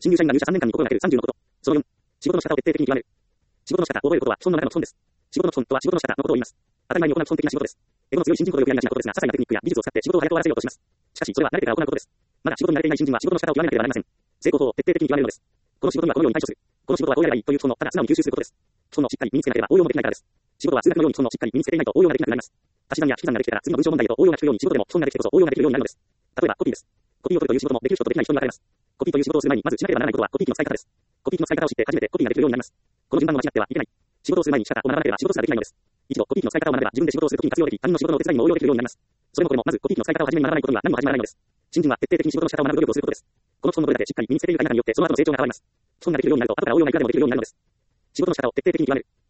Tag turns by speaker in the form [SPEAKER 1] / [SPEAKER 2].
[SPEAKER 1] 新入社員が入社3年間に心がける30のこと。その4、仕事の仕方を徹底的に極める。仕事の仕方を覚えることは基本の中の基本です。仕事の基本とは仕事の仕方のことを言います。当たり前に行う基本的な仕事です。エゴの強い新人ほどよくやりがちなことですが、些細なテクニックや技術を使って仕事を早く終わらせようとします。しかし、それは慣れてから行うことです。まだ仕事に慣れていない新人は仕事の仕方を極めなければなりません。成功法を徹底的に極めるのです。この仕事にはこのように対処する。この仕事はこうやればいいという基本のただ素直に吸収することです。基本のしっかり身につけなければ応用もできないからです。仕事は数学のように基本のしっかり身につけていないと応用ができなくなります。足し算や引き算ができてから次の文章問題へと応用が効くように仕事でも基本ができてこそ応用ができるようになるのです。例えばコピーです。コピーを取るという仕事もできる人とできない人に分かれます。コピーという仕事をする前にまずしなければならないことはコピー機の使い方です。コピー機の使い方を知って初めてコピーができるようになります。この順番を間違ってはいけない。仕事をする前に仕方を学ばなければ仕事すらできないのです。一度コピー機の使い方を学べば自分で仕事をするときに活用でき、他人の仕事のお手伝いにも応用できるようになります。それもこれもまずコピー機の使い方を初めに学ばないことには何も始まらないのです。新人は徹底的に仕事の仕方を学ぶ努力をすることです。この基本のどれだけしっかり身につけているかによってその後の成長が変わります。基本ができるようになると後から応用がいくらでもできるようになるのです。仕事の仕方を徹底的に極める。